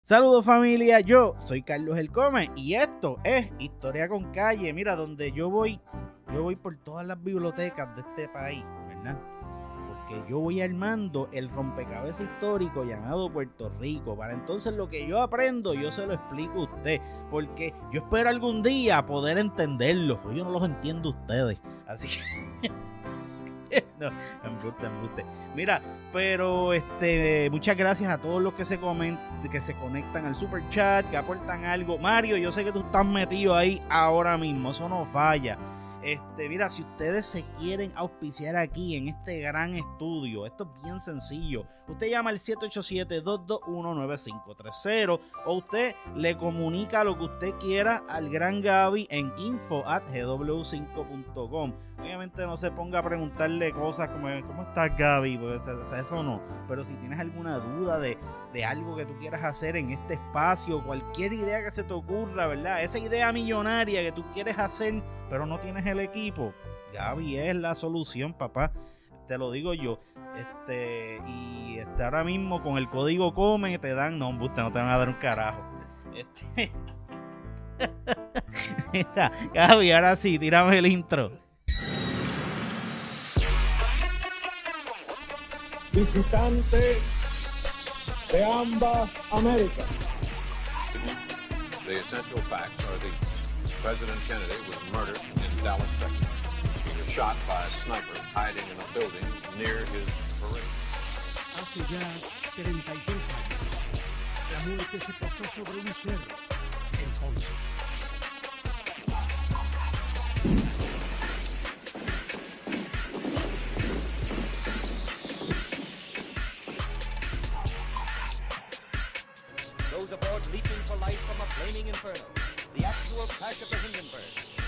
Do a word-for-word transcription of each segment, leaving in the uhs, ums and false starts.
Saludos familia, yo soy Carlos El Come y esto es Historia con Calle. Mira, donde yo voy, yo voy por todas las bibliotecas de este país, ¿verdad? Porque yo voy armando el rompecabezas histórico llamado Puerto Rico. Para entonces lo que yo aprendo, yo se lo explico a usted. Porque yo espero algún día poder entenderlo. Pero yo no los entiendo a ustedes. Así que... no, embuste, embuste. Mira, pero este, muchas gracias a todos los que se comentan, que se conectan al super chat, que aportan algo. Mario, yo sé que tú estás metido ahí ahora mismo, eso no falla. Este, mira, si ustedes se quieren auspiciar aquí en este gran estudio, esto es bien sencillo. Usted llama al siete ocho siete, dos dos uno, nueve cinco tres cero o usted le comunica lo que usted quiera al gran Gaby en info at g w cinco punto com. Obviamente no se ponga a preguntarle cosas como ¿cómo estás, Gaby? Pues eso no. Pero si tienes alguna duda de, de algo que tú quieras hacer en este espacio, cualquier idea que se te ocurra, ¿verdad? Esa idea millonaria que tú quieres hacer, pero no tienes el equipo, Gaby es la solución, papá. Te lo digo yo. Este, y este, ahora mismo con el código COME te dan, no, usted no te van a dar un carajo. Este... Mira, Gaby, ahora sí, tírame el intro. Visitante de ambas Américas. The essential facts are these. President Kennedy was murdered in Dallas, Texas. He was shot by a sniper hiding in a building near his parade. Hace ya treinta y dos años, la muerte se posó sobre un cerro en Ponce. Those aboard leaping for life from a flaming inferno. The actual crash of the Hindenburg.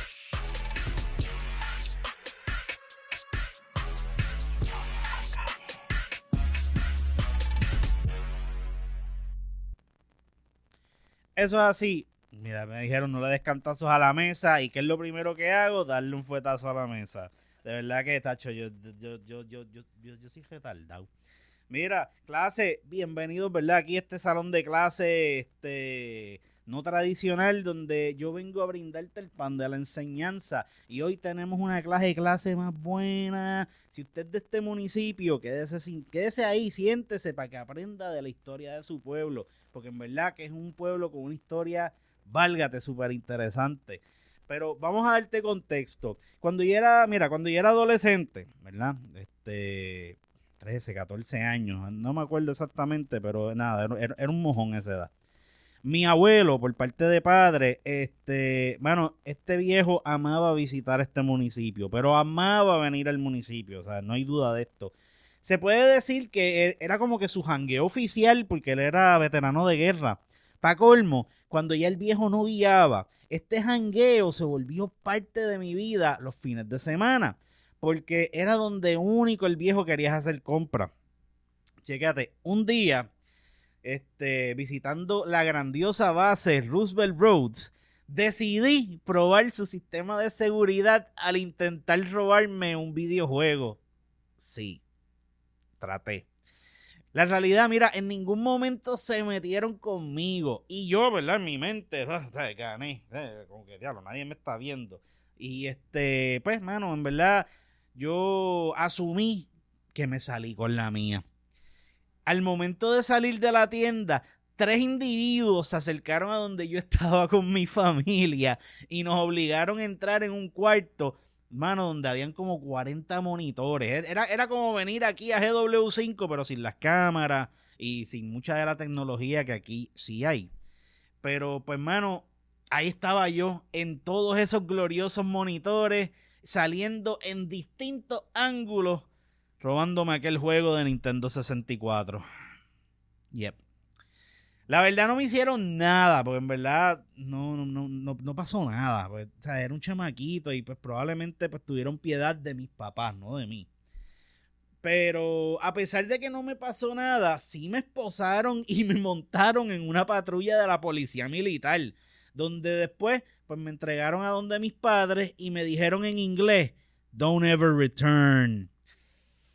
Eso es así. Mira, me dijeron no le des cantazos a la mesa. ¿Y qué es lo primero que hago? Darle un fuetazo a la mesa. De verdad que, tacho, yo, yo, yo, yo, yo, yo, yo soy retardado. Mira, clase, bienvenidos, ¿verdad? Aquí este salón de clase, este, no tradicional, donde yo vengo a brindarte el pan de la enseñanza. Y hoy tenemos una clase de clase más buena. Si usted es de este municipio, quédese, sin, quédese ahí, siéntese para que aprenda de la historia de su pueblo. Porque en verdad que es un pueblo con una historia, válgate, súper interesante. Pero vamos a darte contexto. Cuando yo era, mira, cuando yo era adolescente, ¿verdad? Este... trece, catorce años, no me acuerdo exactamente, pero nada, era, era un mojón esa edad. Mi abuelo, por parte de padre, este, bueno, este viejo amaba visitar este municipio, pero amaba venir al municipio, o sea, no hay duda de esto. Se puede decir que era como que su jangueo oficial, porque él era veterano de guerra. Pa' colmo, cuando ya el viejo no guiaba, este jangueo se volvió parte de mi vida los fines de semana. Porque era donde único el viejo quería hacer compra. Chécate, un día, este, visitando la grandiosa base Roosevelt Roads, decidí probar su sistema de seguridad al intentar robarme un videojuego. Sí, traté. La realidad, mira, en ningún momento se metieron conmigo. Y yo, ¿verdad? En mi mente, o sea, gané. Como que, diablo, nadie me está viendo. Y este, pues, mano, en verdad... yo asumí que me salí con la mía. Al momento de salir de la tienda, tres individuos se acercaron a donde yo estaba con mi familia y nos obligaron a entrar en un cuarto, mano, donde habían como cuarenta monitores. Era, era como venir aquí a G W cinco, pero sin las cámaras y sin mucha de la tecnología que aquí sí hay. Pero, pues, mano, ahí estaba yo en todos esos gloriosos monitores, saliendo en distintos ángulos, robándome aquel juego de Nintendo sesenta y cuatro. Yep. La verdad no me hicieron nada, porque en verdad no, no, no, no pasó nada. Pues, o sea, era un chamaquito y pues probablemente pues tuvieron piedad de mis papás, no de mí. Pero a pesar de que no me pasó nada, sí me esposaron y me montaron en una patrulla de la policía militar, donde después pues me entregaron a donde mis padres y me dijeron en inglés, don't ever return.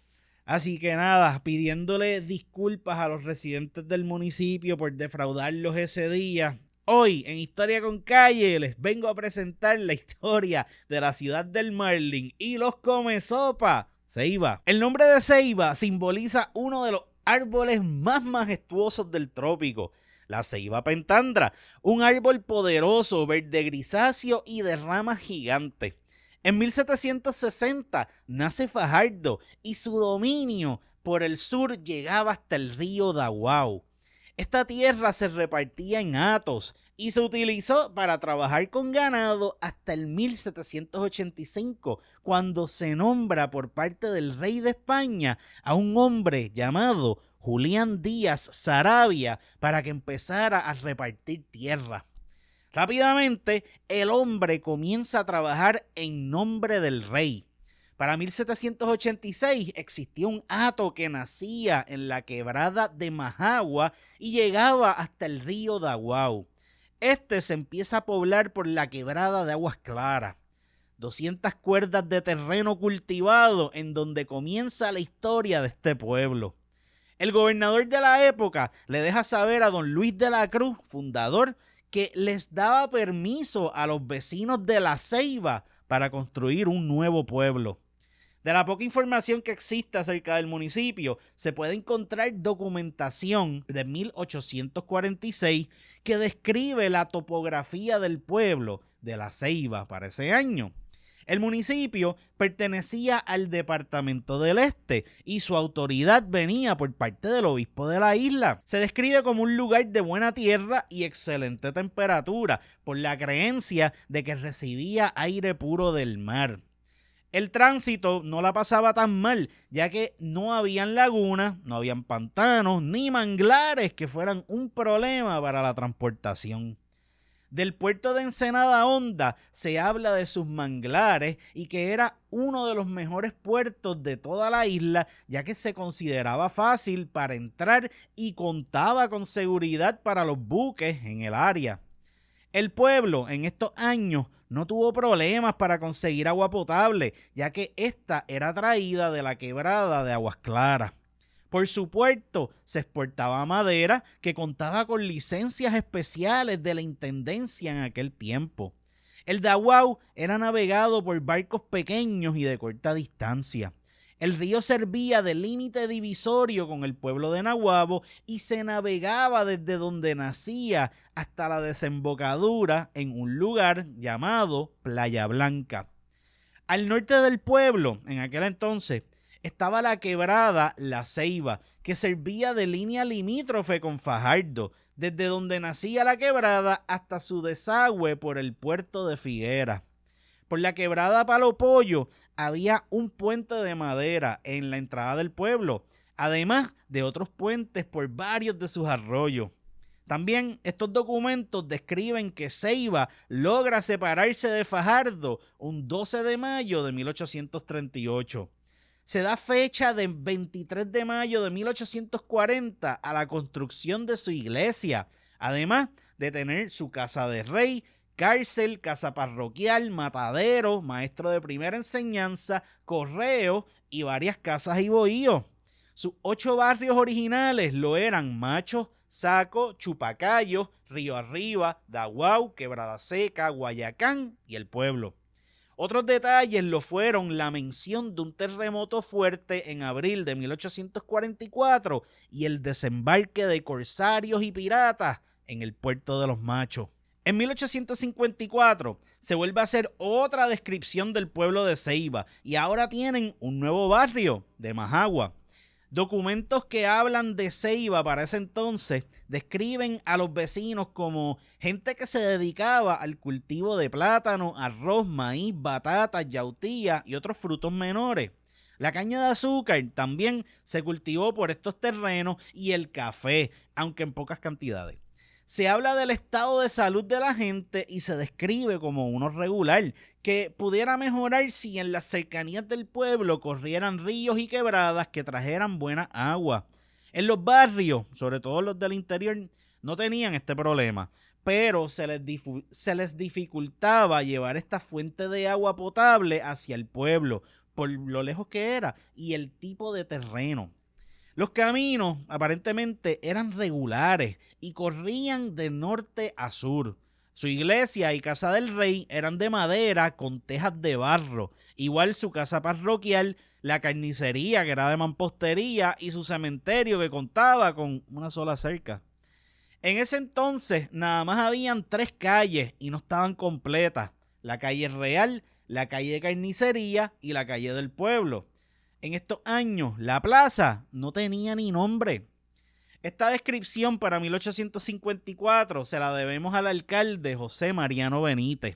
Así que nada, pidiéndole disculpas a los residentes del municipio por defraudarlos ese día. Hoy, en Historia con Calle, les vengo a presentar la historia de la ciudad del Marlin y los comesopa, Ceiba. El nombre de Ceiba simboliza uno de los árboles más majestuosos del trópico, la ceiba pentandra, un árbol poderoso, verde grisáceo y de ramas gigantes. En mil setecientos sesenta nace Fajardo y su dominio por el sur llegaba hasta el río Daguao. Esta tierra se repartía en hatos y se utilizó para trabajar con ganado hasta el mil setecientos ochenta y cinco, cuando se nombra por parte del rey de España a un hombre llamado Julián Díaz Saravia para que empezara a repartir tierra. Rápidamente, el hombre comienza a trabajar en nombre del rey. Para mil setecientos ochenta y seis existía un hato que nacía en la quebrada de Majagua y llegaba hasta el río Daguao. Este se empieza a poblar por la quebrada de Aguas Claras. doscientas cuerdas de terreno cultivado en donde comienza la historia de este pueblo. El gobernador de la época le deja saber a don Luis de la Cruz, fundador, que les daba permiso a los vecinos de La Ceiba para construir un nuevo pueblo. De la poca información que existe acerca del municipio, se puede encontrar documentación de mil ochocientos cuarenta y seis que describe la topografía del pueblo de La Ceiba para ese año. El municipio pertenecía al Departamento del Este y su autoridad venía por parte del obispo de la isla. Se describe como un lugar de buena tierra y excelente temperatura por la creencia de que recibía aire puro del mar. El tránsito no la pasaba tan mal, ya que no habían lagunas, no habían pantanos ni manglares que fueran un problema para la transportación. Del puerto de Ensenada Honda se habla de sus manglares y que era uno de los mejores puertos de toda la isla, ya que se consideraba fácil para entrar y contaba con seguridad para los buques en el área. El pueblo en estos años no tuvo problemas para conseguir agua potable, ya que esta era traída de la quebrada de Aguas Claras. Por su puerto se exportaba madera que contaba con licencias especiales de la intendencia en aquel tiempo. El Daguao era navegado por barcos pequeños y de corta distancia. El río servía de límite divisorio con el pueblo de Naguabo y se navegaba desde donde nacía hasta la desembocadura en un lugar llamado Playa Blanca. Al norte del pueblo, en aquel entonces, estaba la quebrada La Ceiba, que servía de línea limítrofe con Fajardo, desde donde nacía la quebrada hasta su desagüe por el puerto de Figueras. Por la quebrada Palo Pollo había un puente de madera en la entrada del pueblo, además de otros puentes por varios de sus arroyos. También estos documentos describen que Ceiba logra separarse de Fajardo un doce de mayo de mil ochocientos treinta y ocho. Se da fecha de veintitrés de mayo de mil ochocientos cuarenta a la construcción de su iglesia, además de tener su casa de rey, cárcel, casa parroquial, matadero, maestro de primera enseñanza, correo y varias casas y bohíos. Sus ocho barrios originales lo eran Macho, Saco, Chupacayo, Río Arriba, Daguao, Quebrada Seca, Guayacán y El Pueblo. Otros detalles lo fueron la mención de un terremoto fuerte en abril de mil ochocientos cuarenta y cuatro y el desembarque de corsarios y piratas en el puerto de los Machos. En mil ochocientos cincuenta y cuatro se vuelve a hacer otra descripción del pueblo de Ceiba y ahora tienen un nuevo barrio de Majagua. Documentos que hablan de Ceiba para ese entonces describen a los vecinos como gente que se dedicaba al cultivo de plátano, arroz, maíz, batatas, yautía y otros frutos menores. La caña de azúcar también se cultivó por estos terrenos y el café, aunque en pocas cantidades. Se habla del estado de salud de la gente y se describe como uno regular, que pudiera mejorar si en las cercanías del pueblo corrieran ríos y quebradas que trajeran buena agua. En los barrios, sobre todo los del interior, no tenían este problema, pero se les, se les dificultaba llevar esta fuente de agua potable hacia el pueblo, por lo lejos que era y el tipo de terreno. Los caminos aparentemente eran regulares y corrían de norte a sur. Su iglesia y casa del rey eran de madera con tejas de barro. Igual su casa parroquial, la carnicería que era de mampostería y su cementerio que contaba con una sola cerca. En ese entonces nada más habían tres calles y no estaban completas. La calle real, la calle de carnicería y la calle del pueblo. En estos años, la plaza no tenía ni nombre. Esta descripción para mil ochocientos cincuenta y cuatro se la debemos al alcalde José Mariano Benítez.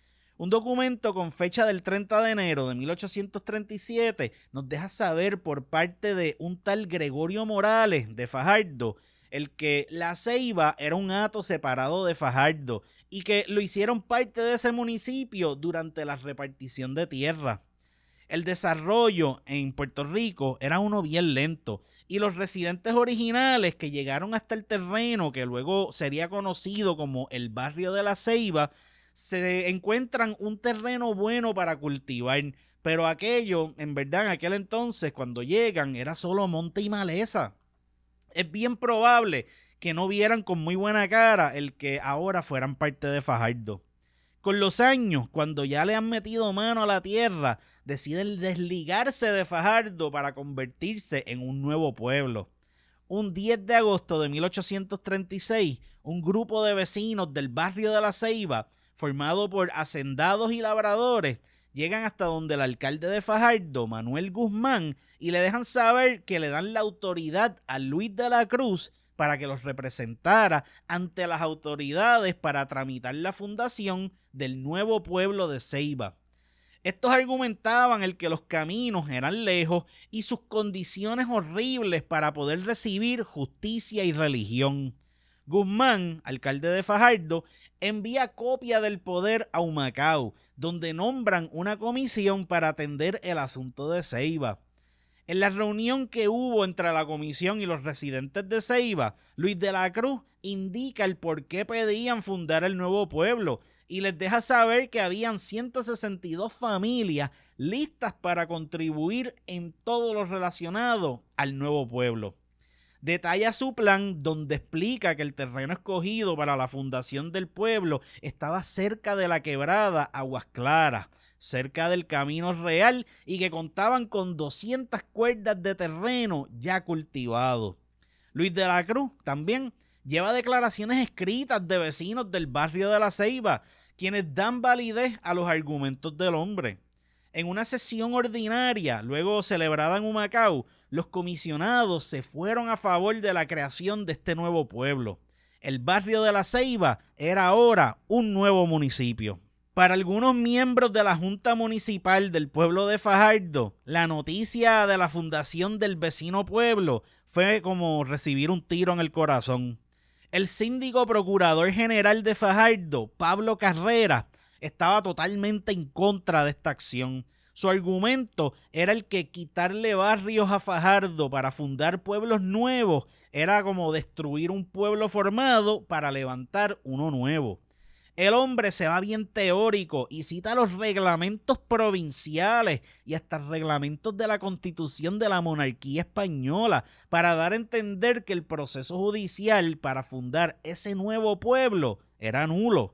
Un documento con fecha del treinta de enero de mil ochocientos treinta y siete nos deja saber por parte de un tal Gregorio Morales de Fajardo, el que La Ceiba era un hato separado de Fajardo y que lo hicieron parte de ese municipio durante la repartición de tierra. El desarrollo en Puerto Rico era uno bien lento y los residentes originales que llegaron hasta el terreno que luego sería conocido como el barrio de La Ceiba se encuentran un terreno bueno para cultivar, pero aquello, en verdad, en aquel entonces cuando llegan era solo monte y maleza. Es bien probable que no vieran con muy buena cara el que ahora fueran parte de Fajardo. Con los años, cuando ya le han metido mano a la tierra, deciden desligarse de Fajardo para convertirse en un nuevo pueblo. Un diez de agosto de mil ochocientos treinta y seis, un grupo de vecinos del barrio de La Ceiba, formado por hacendados y labradores, llegan hasta donde el alcalde de Fajardo, Manuel Guzmán, y le dejan saber que le dan la autoridad a Luis de la Cruz para que los representara ante las autoridades para tramitar la fundación del nuevo pueblo de Ceiba. Estos argumentaban el que los caminos eran lejos y sus condiciones horribles para poder recibir justicia y religión. Guzmán, alcalde de Fajardo, envía copia del poder a Humacao, donde nombran una comisión para atender el asunto de Ceiba. En la reunión que hubo entre la comisión y los residentes de Ceiba, Luis de la Cruz indica el por qué pedían fundar el nuevo pueblo y les deja saber que habían ciento sesenta y dos familias listas para contribuir en todo lo relacionado al nuevo pueblo. Detalla su plan donde explica que el terreno escogido para la fundación del pueblo estaba cerca de la quebrada Aguas Claras, cerca del Camino Real y que contaban con doscientas cuerdas de terreno ya cultivado. Luis de la Cruz también lleva declaraciones escritas de vecinos del barrio de La Ceiba, quienes dan validez a los argumentos del hombre. En una sesión ordinaria, luego celebrada en Humacao, los comisionados se fueron a favor de la creación de este nuevo pueblo. El barrio de La Ceiba era ahora un nuevo municipio. Para algunos miembros de la Junta Municipal del pueblo de Fajardo, la noticia de la fundación del vecino pueblo fue como recibir un tiro en el corazón. El síndico procurador general de Fajardo, Pablo Carrera, estaba totalmente en contra de esta acción. Su argumento era el que quitarle barrios a Fajardo para fundar pueblos nuevos era como destruir un pueblo formado para levantar uno nuevo. El hombre se va bien teórico y cita los reglamentos provinciales y hasta reglamentos de la Constitución de la Monarquía Española para dar a entender que el proceso judicial para fundar ese nuevo pueblo era nulo.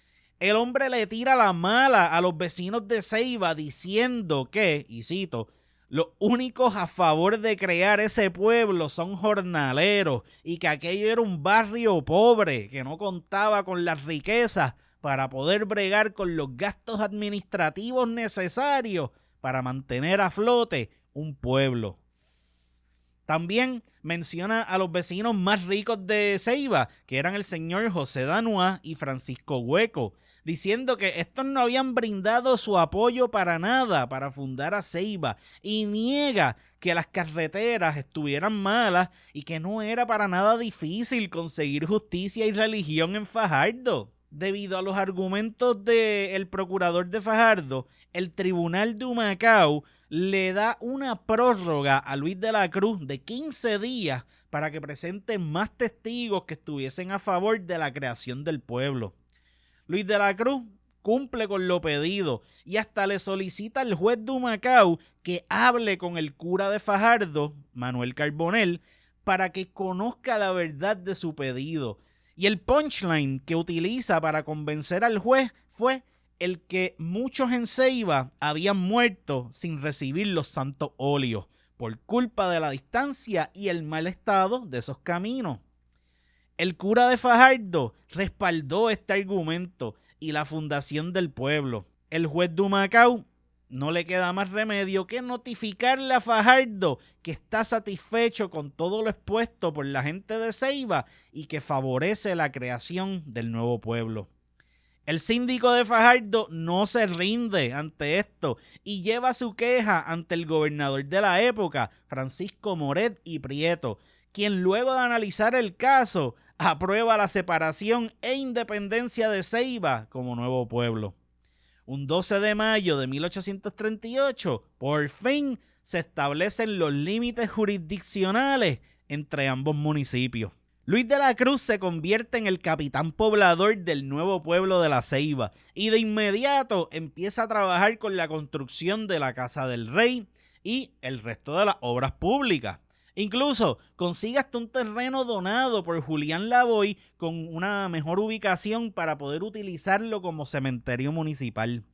El hombre le tira la mala a los vecinos de Ceiba diciendo que, y cito, los únicos a favor de crear ese pueblo son jornaleros y que aquello era un barrio pobre que no contaba con las riquezas para poder bregar con los gastos administrativos necesarios para mantener a flote un pueblo. También menciona a los vecinos más ricos de Ceiba, que eran el señor José Danuá y Francisco Hueco, diciendo que estos no habían brindado su apoyo para nada para fundar a Ceiba y niega que las carreteras estuvieran malas y que no era para nada difícil conseguir justicia y religión en Fajardo. Debido a los argumentos del procurador de Fajardo, el tribunal de Humacao le da una prórroga a Luis de la Cruz de quince días para que presente más testigos que estuviesen a favor de la creación del pueblo. Luis de la Cruz cumple con lo pedido y hasta le solicita al juez de Humacao que hable con el cura de Fajardo, Manuel Carbonell, para que conozca la verdad de su pedido. Y el punchline que utiliza para convencer al juez fue el que muchos en Ceiba habían muerto sin recibir los santos óleos por culpa de la distancia y el mal estado de esos caminos. El cura de Fajardo respaldó este argumento y la fundación del pueblo. El juez de Humacao no le queda más remedio que notificarle a Fajardo que está satisfecho con todo lo expuesto por la gente de Ceiba y que favorece la creación del nuevo pueblo. El síndico de Fajardo no se rinde ante esto y lleva su queja ante el gobernador de la época, Francisco Moret y Prieto, quien luego de analizar el caso aprueba la separación e independencia de Ceiba como nuevo pueblo. Un doce de mayo de mil ochocientos treinta y ocho, por fin se establecen los límites jurisdiccionales entre ambos municipios. Luis de la Cruz se convierte en el capitán poblador del nuevo pueblo de La Ceiba y de inmediato empieza a trabajar con la construcción de la Casa del Rey y el resto de las obras públicas. Incluso consigue hasta un terreno donado por Julián Lavoy con una mejor ubicación para poder utilizarlo como cementerio municipal.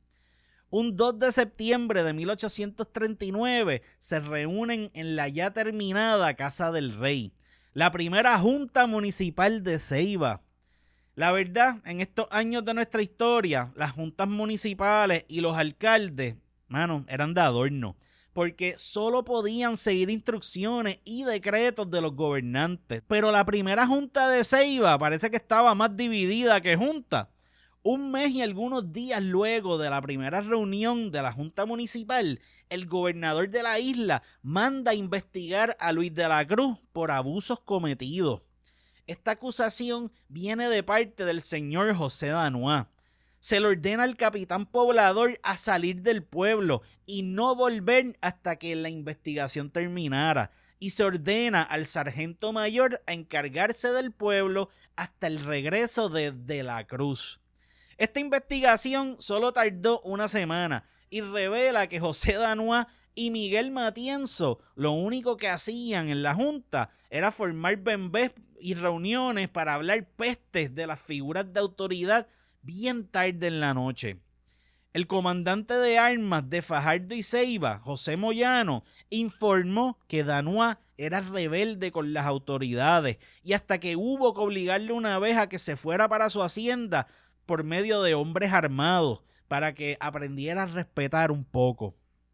Un dos de septiembre de mil ochocientos treinta y nueve se reúnen en la ya terminada Casa del Rey, la primera junta municipal de Ceiba. La verdad, en estos años de nuestra historia, las juntas municipales y los alcaldes, mano, eran de adorno, porque solo podían seguir instrucciones y decretos de los gobernantes. Pero la primera junta de Ceiba parece que estaba más dividida que junta. Un mes y algunos días luego de la primera reunión de la Junta Municipal, el gobernador de la isla manda a investigar a Luis de la Cruz por abusos cometidos. Esta acusación viene de parte del señor José Danuá. Se le ordena al capitán poblador a salir del pueblo y no volver hasta que la investigación terminara. Y se ordena al sargento mayor a encargarse del pueblo hasta el regreso de De la Cruz. Esta investigación solo tardó una semana y revela que José Danuá y Miguel Matienzo lo único que hacían en la junta era formar bembés y reuniones para hablar pestes de las figuras de autoridad bien tarde en la noche. El comandante de armas de Fajardo y Ceiba, José Moyano, informó que Danuá era rebelde con las autoridades y hasta que hubo que obligarle una vez a que se fuera para su hacienda por medio de hombres armados para que aprendiera a respetar un poco.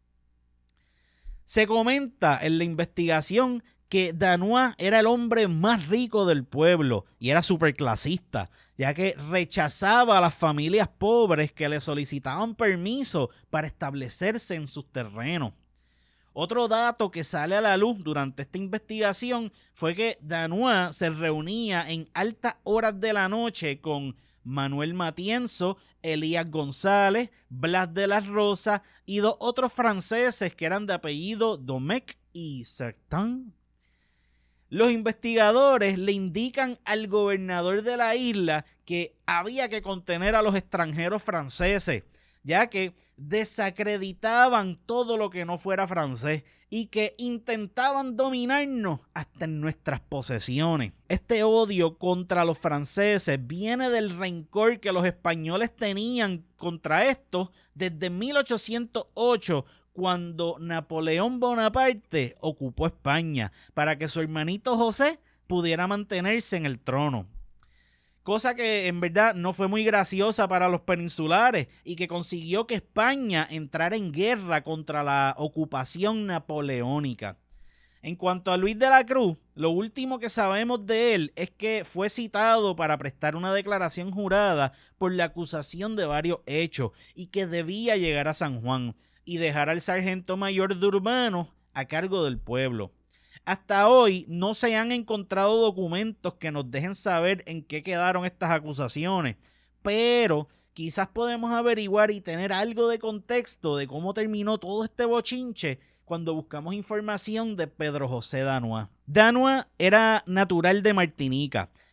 Se comenta en la investigación que Danuá era el hombre más rico del pueblo y era superclasista, ya que rechazaba a las familias pobres que le solicitaban permiso para establecerse en sus terrenos. Otro dato que sale a la luz durante esta investigación fue que Danuá se reunía en altas horas de la noche con Manuel Matienzo, Elías González, Blas de las Rosas y dos otros franceses que eran de apellido Domecq y Certain. Los investigadores le indican al gobernador de la isla que había que contener a los extranjeros franceses, ya que desacreditaban todo lo que no fuera francés y que intentaban dominarnos hasta en nuestras posesiones. Este odio contra los franceses viene del rencor que los españoles tenían contra estos desde mil ochocientos ocho, cuando Napoleón Bonaparte ocupó España para que su hermanito José pudiera mantenerse en el trono. Cosa que en verdad no fue muy graciosa para los peninsulares y que consiguió que España entrara en guerra contra la ocupación napoleónica. En cuanto a Luis de la Cruz, lo último que sabemos de él es que fue citado para prestar una declaración jurada por la acusación de varios hechos y que debía llegar a San Juan y dejar al sargento mayor de Urbano a cargo del pueblo. Hasta hoy no se han encontrado documentos que nos dejen saber en qué quedaron estas acusaciones, pero quizás podemos averiguar y tener algo de contexto de cómo terminó todo este bochinche cuando buscamos información de Pedro José Danuá. Danuá era natural de Martinica,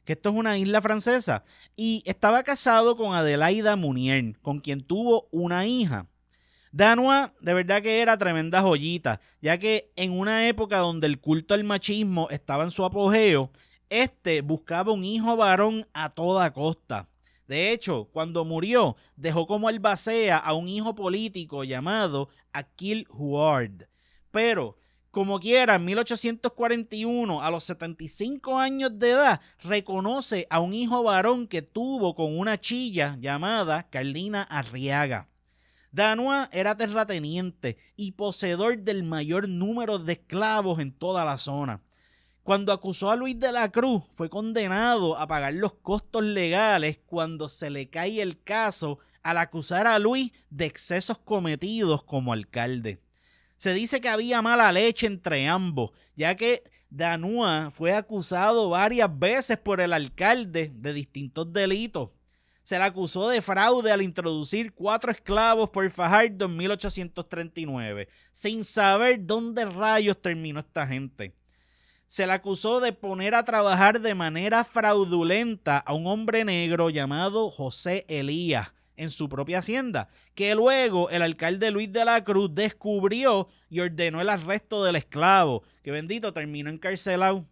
que esto es una isla francesa, y estaba casado con Adelaida Munier, con quien tuvo una hija. Danois de verdad que era tremenda joyita, ya que en una época donde el culto al machismo estaba en su apogeo, este buscaba un hijo varón a toda costa. De hecho, cuando murió, dejó como albacea a un hijo político llamado Achille Huard. Pero, como quiera, en mil ochocientos cuarenta y uno, a los setenta y cinco años de edad, reconoce a un hijo varón que tuvo con una chilla llamada Carlina Arriaga. Danois era terrateniente y poseedor del mayor número de esclavos en toda la zona. Cuando acusó a Luis de la Cruz, fue condenado a pagar los costos legales cuando se le cae el caso al acusar a Luis de excesos cometidos como alcalde. Se dice que había mala leche entre ambos, ya que Danois fue acusado varias veces por el alcalde de distintos delitos. Se le acusó de fraude al introducir cuatro esclavos por Fajardo en mil ochocientos treinta y nueve, sin saber dónde rayos terminó esta gente. Se le acusó de poner a trabajar de manera fraudulenta a un hombre negro llamado José Elías en su propia hacienda, que luego el alcalde Luis de la Cruz descubrió y ordenó el arresto del esclavo, que bendito terminó encarcelado.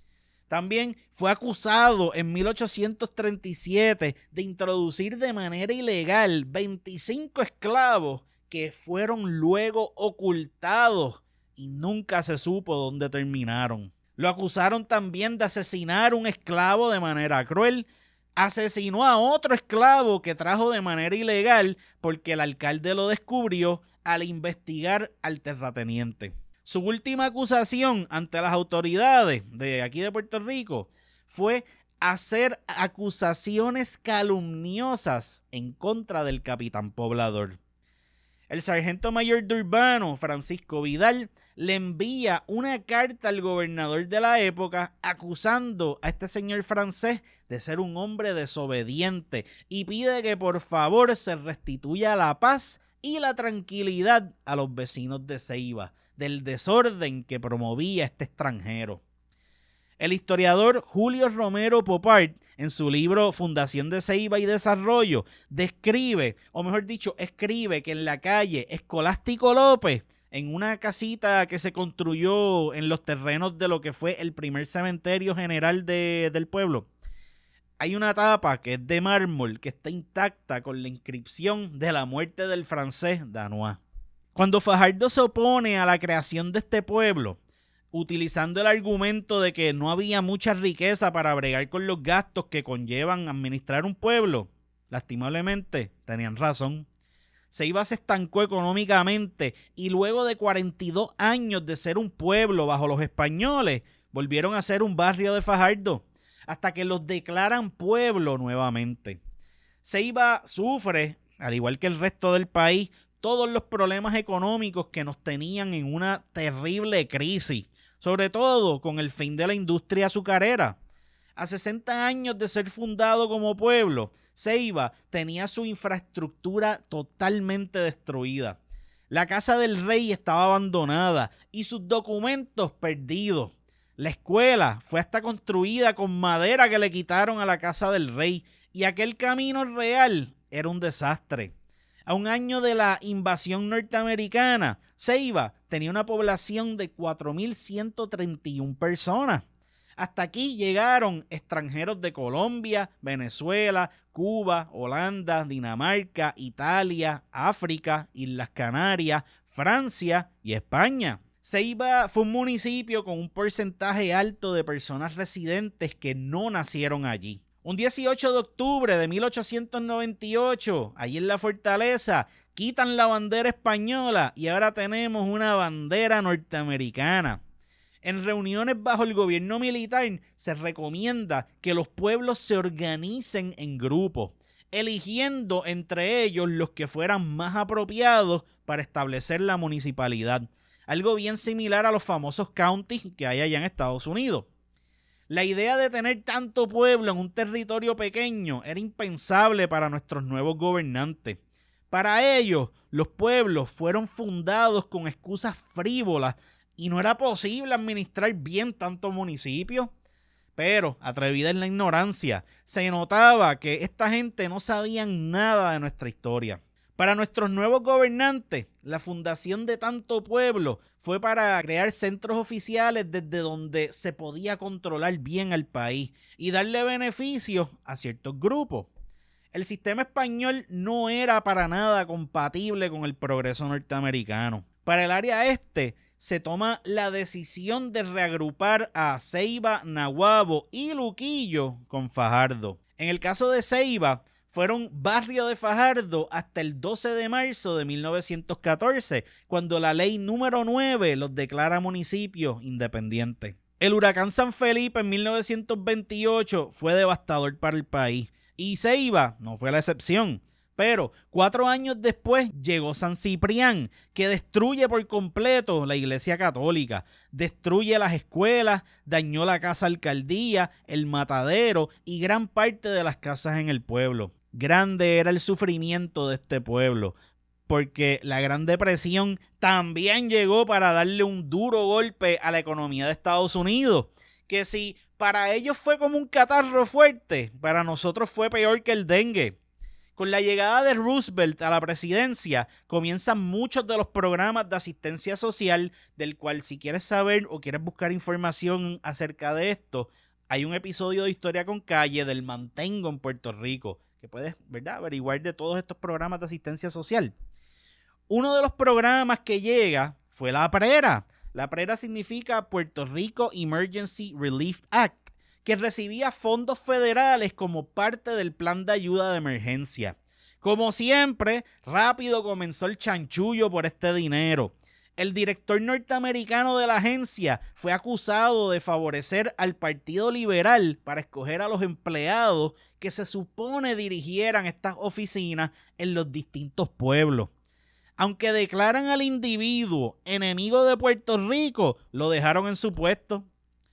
También fue acusado en mil ochocientos treinta y siete de introducir de manera ilegal veinticinco esclavos que fueron luego ocultados y nunca se supo dónde terminaron. Lo acusaron también de asesinar a un esclavo de manera cruel. Asesinó a otro esclavo que trajo de manera ilegal porque el alcalde lo descubrió al investigar al terrateniente. Su última acusación ante las autoridades de aquí de Puerto Rico fue hacer acusaciones calumniosas en contra del capitán poblador. El sargento mayor de Urbano, Francisco Vidal, le envía una carta al gobernador de la época acusando a este señor francés de ser un hombre desobediente y pide que por favor se restituya la paz y la tranquilidad a los vecinos de Ceiba del desorden que promovía este extranjero. El historiador Julio Romero Popart, en su libro Fundación de Ceiba y Desarrollo, describe, o mejor dicho, escribe que en la calle Escolástico López, en una casita que se construyó en los terrenos de lo que fue el primer cementerio general de, del pueblo, hay una tapa que es de mármol que está intacta con la inscripción de la muerte del francés Danois. Cuando Fajardo se opone a la creación de este pueblo, utilizando el argumento de que no había mucha riqueza para bregar con los gastos que conllevan administrar un pueblo, lastimablemente tenían razón. Ceiba se estancó económicamente y luego de cuarenta y dos años de ser un pueblo bajo los españoles, volvieron a ser un barrio de Fajardo, hasta que los declaran pueblo nuevamente. Ceiba sufre, al igual que el resto del país, todos los problemas económicos que nos tenían en una terrible crisis, sobre todo con el fin de la industria azucarera. A sesenta años de ser fundado como pueblo, Ceiba tenía su infraestructura totalmente destruida. La casa del rey estaba abandonada y sus documentos perdidos. La escuela fue hasta construida con madera que le quitaron a la casa del rey y aquel camino real era un desastre. A un año de la invasión norteamericana, Ceiba tenía una población de cuatro mil ciento treinta y una personas. Hasta aquí llegaron extranjeros de Colombia, Venezuela, Cuba, Holanda, Dinamarca, Italia, África, Islas Canarias, Francia y España. Ceiba fue un municipio con un porcentaje alto de personas residentes que no nacieron allí. Un dieciocho de octubre de mil ochocientos noventa y ocho, allí en la fortaleza, quitan la bandera española y ahora tenemos una bandera norteamericana. En reuniones bajo el gobierno militar se recomienda que los pueblos se organicen en grupos, eligiendo entre ellos los que fueran más apropiados para establecer la municipalidad. Algo bien similar a los famosos counties que hay allá en Estados Unidos. La idea de tener tanto pueblo en un territorio pequeño era impensable para nuestros nuevos gobernantes. Para ellos, los pueblos fueron fundados con excusas frívolas y no era posible administrar bien tantos municipios. pero atrevida en la ignorancia. Se notaba que esta gente no sabían nada de nuestra historia. Para nuestros nuevos gobernantes, la fundación de tanto pueblo fue para crear centros oficiales desde donde se podía controlar bien al país y darle beneficios a ciertos grupos. El sistema español no era para nada compatible con el progreso norteamericano. Para el área este, se toma la decisión de reagrupar a Ceiba, Naguabo y Luquillo con Fajardo. En el caso de Ceiba, fueron barrio de Fajardo hasta el doce de marzo de mil novecientos catorce, cuando la ley número nueve los declara municipios independientes. El huracán San Felipe en mil novecientos veintiocho fue devastador para el país y Ceiba no fue la excepción. Pero cuatro años después llegó San Ciprián, que destruye por completo la iglesia católica, destruye las escuelas, dañó la casa alcaldía, el matadero y gran parte de las casas en el pueblo. Grande era el sufrimiento de este pueblo, porque la Gran Depresión también llegó para darle un duro golpe a la economía de Estados Unidos, que si para ellos fue como un catarro fuerte, para nosotros fue peor que el dengue. Con la llegada de Roosevelt a la presidencia, comienzan muchos de los programas de asistencia social, del cual si quieres saber o quieres buscar información acerca de esto, hay un episodio de Historia con Calle del Mantengo en Puerto Rico, que puedes, ¿verdad?, averiguar de todos estos programas de asistencia social. Uno de los programas que llega fue la PRERA. La PRERA significa Puerto Rico Emergency Relief Act, que recibía fondos federales como parte del plan de ayuda de emergencia. Como siempre, rápido comenzó el chanchullo por este dinero. El director norteamericano de la agencia fue acusado de favorecer al Partido Liberal para escoger a los empleados que se supone dirigieran estas oficinas en los distintos pueblos. Aunque declaran al individuo enemigo de Puerto Rico, lo dejaron en su puesto.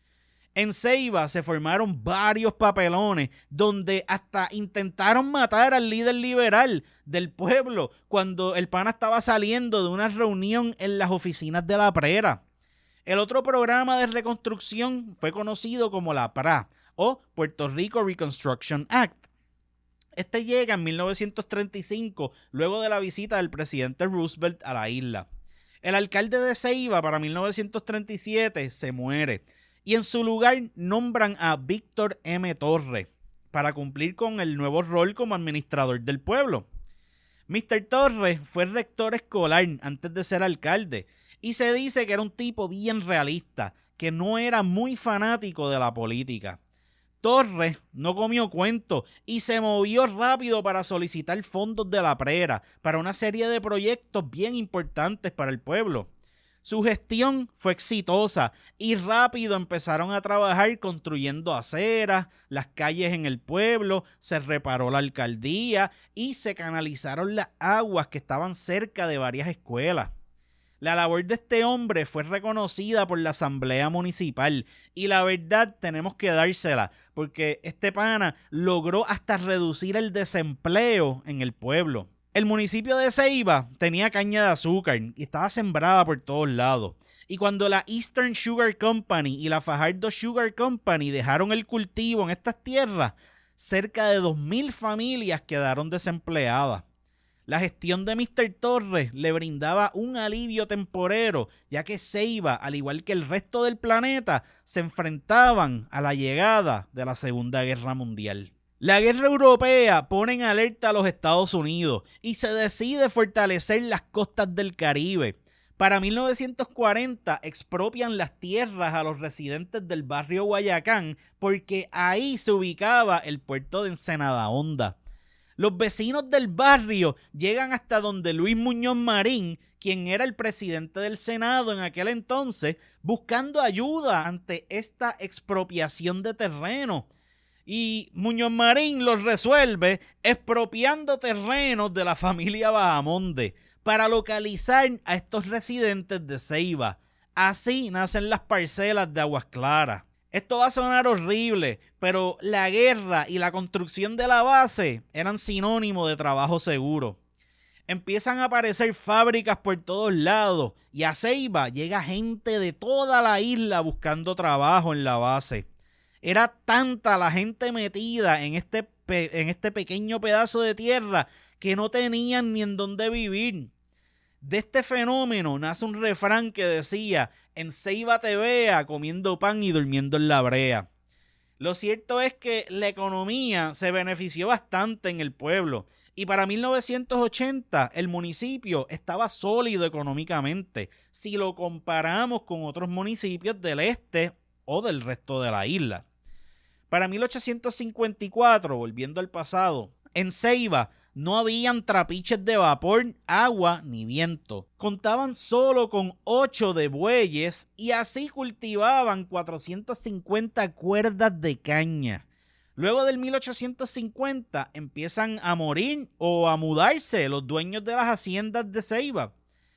En Ceiba se formaron varios papelones donde hasta intentaron matar al líder liberal del pueblo cuando el pana estaba saliendo de una reunión en las oficinas de la PRERA. El otro programa de reconstrucción fue conocido como la P R A o Puerto Rico Reconstruction Act. Este llega en mil novecientos treinta y cinco luego de la visita del presidente Roosevelt a la isla. El alcalde de Ceiba para mil novecientos treinta y siete se muere. Y en su lugar nombran a Víctor M. Torres para cumplir con el nuevo rol como administrador del pueblo. mister Torres fue rector escolar antes de ser alcalde y se dice que era un tipo bien realista, que no era muy fanático de la política. Torres no comió cuento y se movió rápido para solicitar fondos de la PRERA para una serie de proyectos bien importantes para el pueblo. Su gestión fue exitosa y rápido empezaron a trabajar construyendo aceras, las calles en el pueblo, se reparó la alcaldía y se canalizaron las aguas que estaban cerca de varias escuelas. La labor de este hombre fue reconocida por la Asamblea Municipal y la verdad tenemos que dársela porque este pana logró hasta reducir el desempleo en el pueblo. El municipio de Ceiba tenía caña de azúcar y estaba sembrada por todos lados. Y cuando la Eastern Sugar Company y la Fajardo Sugar Company dejaron el cultivo en estas tierras, cerca de dos mil familias quedaron desempleadas. La gestión de mister Torres le brindaba un alivio temporero, ya que Ceiba, al igual que el resto del planeta, se enfrentaban a la llegada de la Segunda Guerra Mundial. La guerra europea pone en alerta a los Estados Unidos y se decide fortalecer las costas del Caribe. Para mil novecientos cuarenta expropian las tierras a los residentes del barrio Guayacán porque ahí se ubicaba el puerto de Ensenada Honda. Los vecinos del barrio llegan hasta donde Luis Muñoz Marín, quien era el presidente del Senado en aquel entonces, buscando ayuda ante esta expropiación de terreno. Y Muñoz Marín los resuelve expropiando terrenos de la familia Bahamonde para localizar a estos residentes de Ceiba. Así nacen las parcelas de Aguas Claras. Esto va a sonar horrible, pero la guerra y la construcción de la base eran sinónimo de trabajo seguro. Empiezan a aparecer fábricas por todos lados y a Ceiba llega gente de toda la isla buscando trabajo en la base. Era tanta la gente metida en este, pe- en este pequeño pedazo de tierra que no tenían ni en dónde vivir. De este fenómeno nace un refrán que decía: en Ceiba te vea comiendo pan y durmiendo en la brea. Lo cierto es que la economía se benefició bastante en el pueblo y para mil novecientos ochenta el municipio estaba sólido económicamente si lo comparamos con otros municipios del este o del resto de la isla. Para mil ochocientos cincuenta y cuatro, volviendo al pasado, en Ceiba no habían trapiches de vapor, agua ni viento. Contaban solo con ocho de bueyes y así cultivaban cuatrocientas cincuenta cuerdas de caña. Luego del mil ochocientos cincuenta empiezan a morir o a mudarse los dueños de las haciendas de Ceiba.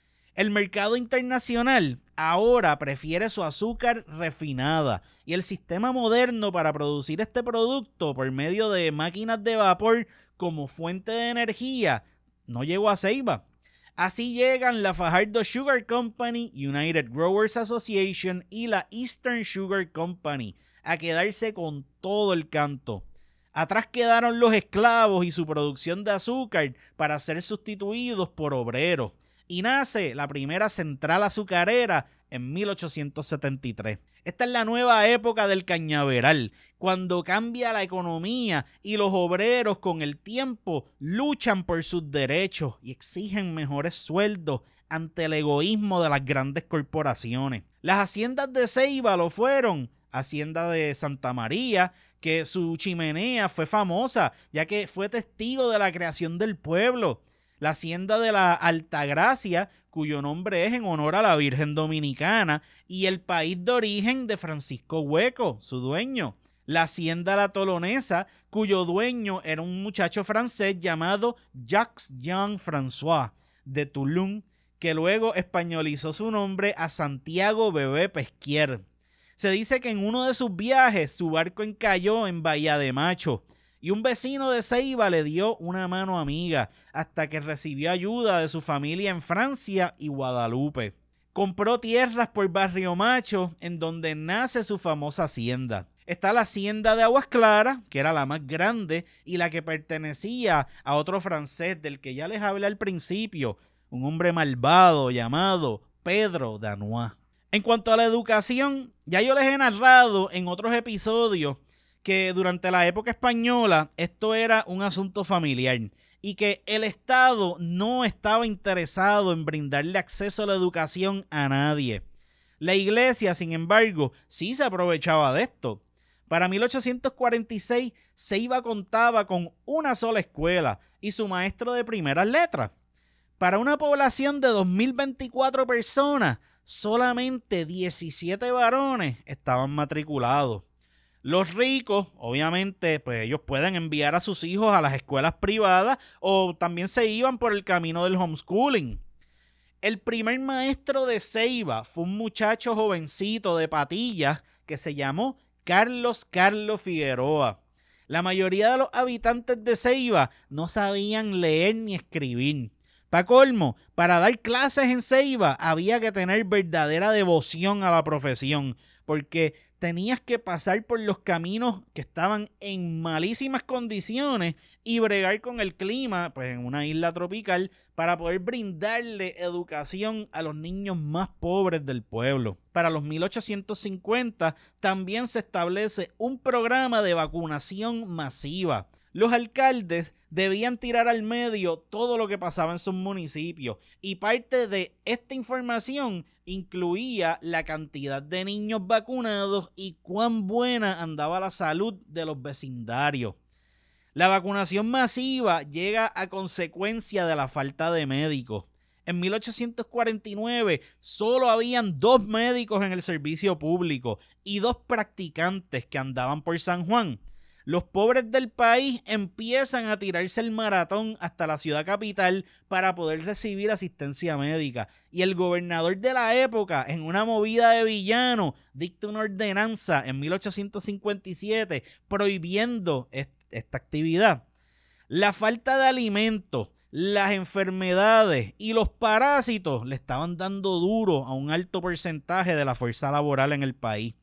El mercado internacional ahora prefiere su azúcar refinada y el sistema moderno para producir este producto por medio de máquinas de vapor como fuente de energía no llegó a Ceiba. Así llegan la Fajardo Sugar Company, United Growers Association y la Eastern Sugar Company a quedarse con todo el canto. Atrás quedaron los esclavos y su producción de azúcar para ser sustituidos por obreros. Y nace la primera central azucarera en mil ochocientos setenta y tres. Esta es la nueva época del cañaveral, cuando cambia la economía y los obreros con el tiempo luchan por sus derechos y exigen mejores sueldos ante el egoísmo de las grandes corporaciones. Las haciendas de Ceiba lo fueron. Hacienda de Santa María, que su chimenea fue famosa, ya que fue testigo de la creación del pueblo. La hacienda de la Altagracia, cuyo nombre es en honor a la Virgen Dominicana, y el país de origen de Francisco Hueco, su dueño. La hacienda La Tolonesa, cuyo dueño era un muchacho francés llamado Jacques Jean François de Toulon, que luego españolizó su nombre a Santiago Bebé Pesquier. Se dice que en uno de sus viajes su barco encalló en Bahía de Macho y un vecino de Ceiba le dio una mano amiga hasta que recibió ayuda de su familia en Francia y Guadalupe. Compró tierras por Barrio Macho, en donde nace su famosa hacienda. Está la hacienda de Aguas Claras, que era la más grande y la que pertenecía a otro francés del que ya les hablé al principio, un hombre malvado llamado Pedro Danois. En cuanto a la educación, ya yo les he narrado en otros episodios que durante la época española esto era un asunto familiar y que el Estado no estaba interesado en brindarle acceso a la educación a nadie. La iglesia, sin embargo, sí se aprovechaba de esto. Para mil ochocientos cuarenta y seis, Ceiba contaba con una sola escuela y su maestro de primeras letras. Para una población de dos mil veinticuatro personas, solamente diecisiete varones estaban matriculados. Los ricos, obviamente, pues ellos pueden enviar a sus hijos a las escuelas privadas o también se iban por el camino del homeschooling. El primer maestro de Ceiba fue un muchacho jovencito de Patillas que se llamó Carlos Carlos Figueroa. La mayoría de los habitantes de Ceiba no sabían leer ni escribir. Pa' colmo, para dar clases en Ceiba había que tener verdadera devoción a la profesión, porque tenías que pasar por los caminos que estaban en malísimas condiciones y bregar con el clima, pues en una isla tropical, para poder brindarle educación a los niños más pobres del pueblo. Para los mil ochocientos cincuenta también se establece un programa de vacunación masiva. Los alcaldes debían tirar al medio todo lo que pasaba en sus municipios y parte de esta información incluía la cantidad de niños vacunados y cuán buena andaba la salud de los vecindarios. La vacunación masiva llega a consecuencia de la falta de médicos. En mil ochocientos cuarenta y nueve solo habían dos médicos en el servicio público y dos practicantes que andaban por San Juan. Los pobres del país empiezan a tirarse el maratón hasta la ciudad capital para poder recibir asistencia médica. Y el gobernador de la época, en una movida de villano, dicta una ordenanza en mil ochocientos cincuenta y siete prohibiendo est- esta actividad. La falta de alimentos, las enfermedades y los parásitos le estaban dando duro a un alto porcentaje de la fuerza laboral en el país.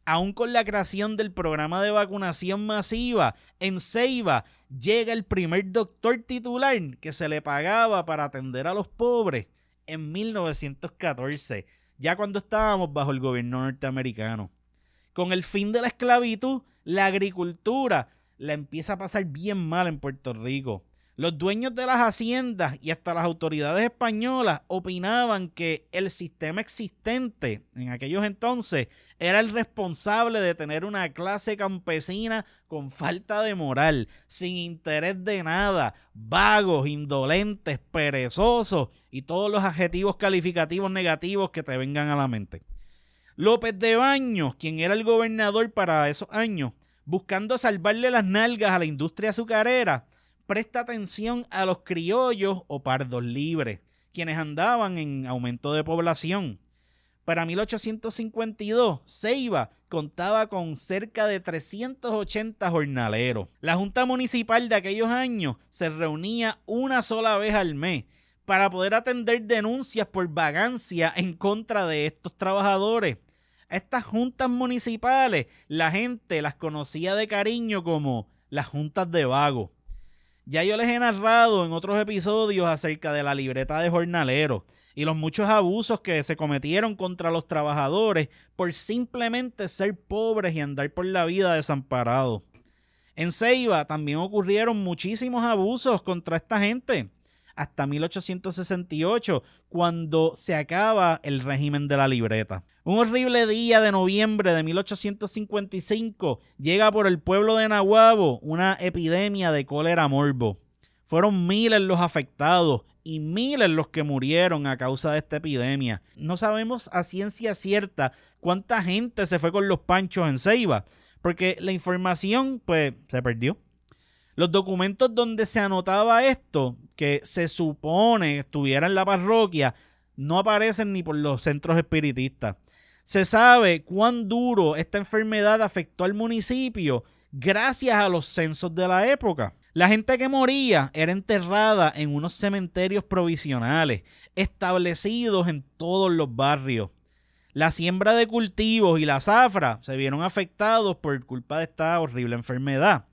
Aún con la creación del programa de vacunación masiva, en Ceiba llega el primer doctor titular que se le pagaba para atender a los pobres en mil novecientos catorce, ya cuando estábamos bajo el gobierno norteamericano. Con el fin de la esclavitud, la agricultura la empieza a pasar bien mal en Puerto Rico. Los dueños de las haciendas y hasta las autoridades españolas opinaban que el sistema existente en aquellos entonces era el responsable de tener una clase campesina con falta de moral, sin interés de nada, vagos, indolentes, perezosos y todos los adjetivos calificativos negativos que te vengan a la mente. López de Baños, quien era el gobernador para esos años, buscando salvarle las nalgas a la industria azucarera, presta atención a los criollos o pardos libres, quienes andaban en aumento de población. Para mil ochocientos cincuenta y dos, Ceiba contaba con cerca de trescientos ochenta jornaleros. La Junta Municipal de aquellos años se reunía una sola vez al mes para poder atender denuncias por vagancia en contra de estos trabajadores. A estas juntas municipales la gente las conocía de cariño como las juntas de vagos. Ya yo les he narrado en otros episodios acerca de la libreta de jornaleros y los muchos abusos que se cometieron contra los trabajadores por simplemente ser pobres y andar por la vida desamparados. En Ceiba también ocurrieron muchísimos abusos contra esta gente, hasta mil ochocientos sesenta y ocho, cuando se acaba el régimen de la libreta. Un horrible día de noviembre de mil ochocientos cincuenta y cinco llega por el pueblo de Naguabo una epidemia de cólera morbo. Fueron miles los afectados y miles los que murieron a causa de esta epidemia. No sabemos a ciencia cierta cuánta gente se fue con los panchos en Ceiba, porque la información pues se perdió. Los documentos donde se anotaba esto, que se supone estuviera en la parroquia, no aparecen ni por los centros espiritistas. Se sabe cuán duro esta enfermedad afectó al municipio gracias a los censos de la época. La gente que moría era enterrada en unos cementerios provisionales establecidos en todos los barrios. La siembra de cultivos y la zafra se vieron afectados por culpa de esta horrible enfermedad.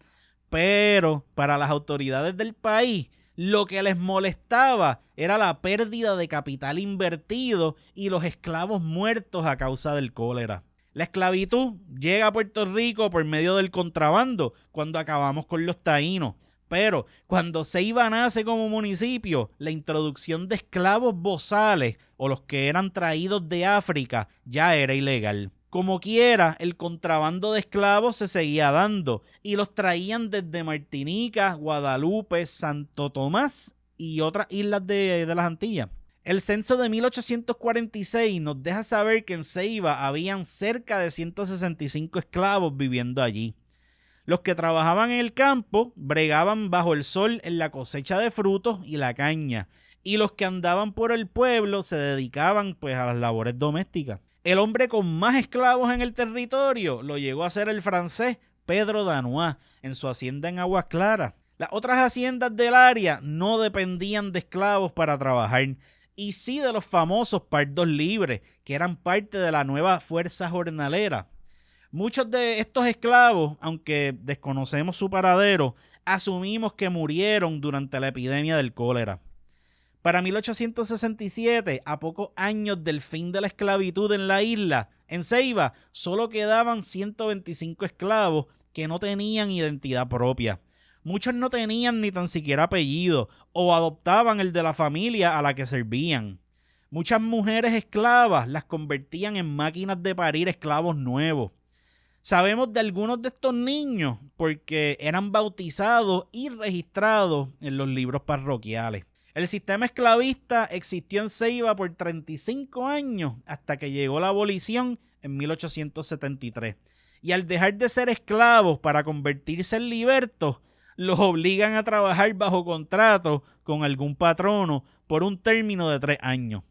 Pero para las autoridades del país, lo que les molestaba era la pérdida de capital invertido y los esclavos muertos a causa del cólera. La esclavitud llega a Puerto Rico por medio del contrabando cuando acabamos con los taínos. Pero cuando Ceiba nace como municipio, la introducción de esclavos bozales o los que eran traídos de África ya era ilegal. Como quiera, el contrabando de esclavos se seguía dando y los traían desde Martinica, Guadalupe, Santo Tomás y otras islas de, de las Antillas. El censo de mil ochocientos cuarenta y seis nos deja saber que en Ceiba habían cerca de ciento sesenta y cinco esclavos viviendo allí. Los que trabajaban en el campo bregaban bajo el sol en la cosecha de frutos y la caña, y los que andaban por el pueblo se dedicaban pues a las labores domésticas. El hombre con más esclavos en el territorio lo llegó a ser el francés Pedro Danois en su hacienda en Aguas Claras. Las otras haciendas del área no dependían de esclavos para trabajar, y sí de los famosos pardos libres, que eran parte de la nueva fuerza jornalera. Muchos de estos esclavos, aunque desconocemos su paradero, asumimos que murieron durante la epidemia del cólera. Para mil ochocientos sesenta y siete, a pocos años del fin de la esclavitud en la isla, en Ceiba, solo quedaban ciento veinticinco esclavos que no tenían identidad propia. Muchos no tenían ni tan siquiera apellido o adoptaban el de la familia a la que servían. Muchas mujeres esclavas las convertían en máquinas de parir esclavos nuevos. Sabemos de algunos de estos niños porque eran bautizados y registrados en los libros parroquiales. El sistema esclavista existió en Ceiba por treinta y cinco años hasta que llegó la abolición en mil ochocientos setenta y tres. Y al dejar de ser esclavos para convertirse en libertos, los obligan a trabajar bajo contrato con algún patrono por un término de tres años.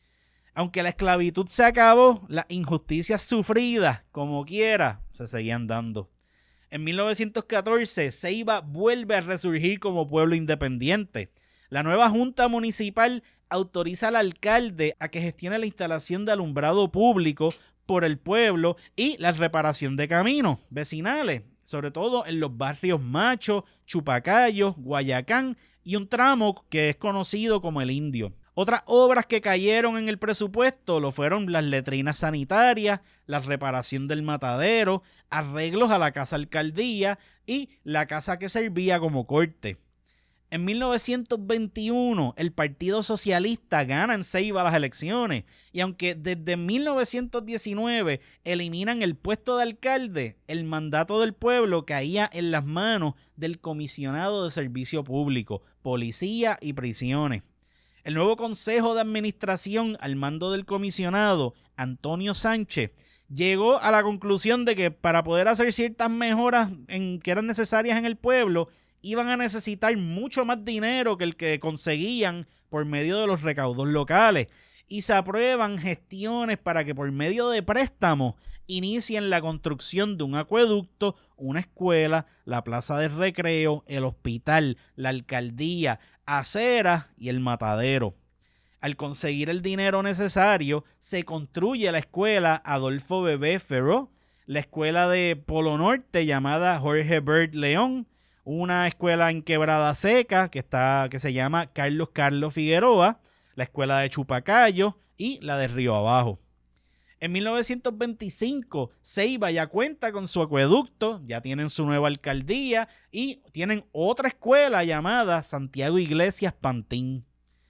Aunque la esclavitud se acabó, las injusticias sufridas, como quiera, se seguían dando. En mil novecientos catorce, Ceiba vuelve a resurgir como pueblo independiente. La nueva Junta Municipal autoriza al alcalde a que gestione la instalación de alumbrado público por el pueblo y la reparación de caminos vecinales, sobre todo en los barrios Macho, Chupacayo, Guayacán y un tramo que es conocido como El Indio. Otras obras que cayeron en el presupuesto lo fueron las letrinas sanitarias, la reparación del matadero, arreglos a la casa alcaldía y la casa que servía como corte. En mil novecientos veintiuno, el Partido Socialista gana en Ceiba las elecciones y aunque desde mil novecientos diecinueve eliminan el puesto de alcalde, el mandato del pueblo caía en las manos del comisionado de servicio público, policía y prisiones. El nuevo consejo de administración al mando del comisionado, Antonio Sánchez, llegó a la conclusión de que para poder hacer ciertas mejoras en, que eran necesarias en el pueblo, iban a necesitar mucho más dinero que el que conseguían por medio de los recaudos locales y se aprueban gestiones para que por medio de préstamos inicien la construcción de un acueducto, una escuela, la plaza de recreo, el hospital, la alcaldía, aceras y el matadero. Al conseguir el dinero necesario, se construye la escuela Adolfo Bebé Ferró, la escuela de Polo Norte llamada Jorge Bert León, una escuela en Quebrada Seca que, está, que se llama Carlos Carlos Figueroa, la escuela de Chupacayo y la de Río Abajo. En mil novecientos veinticinco, Ceiba ya cuenta con su acueducto, ya tienen su nueva alcaldía y tienen otra escuela llamada Santiago Iglesias Pantín.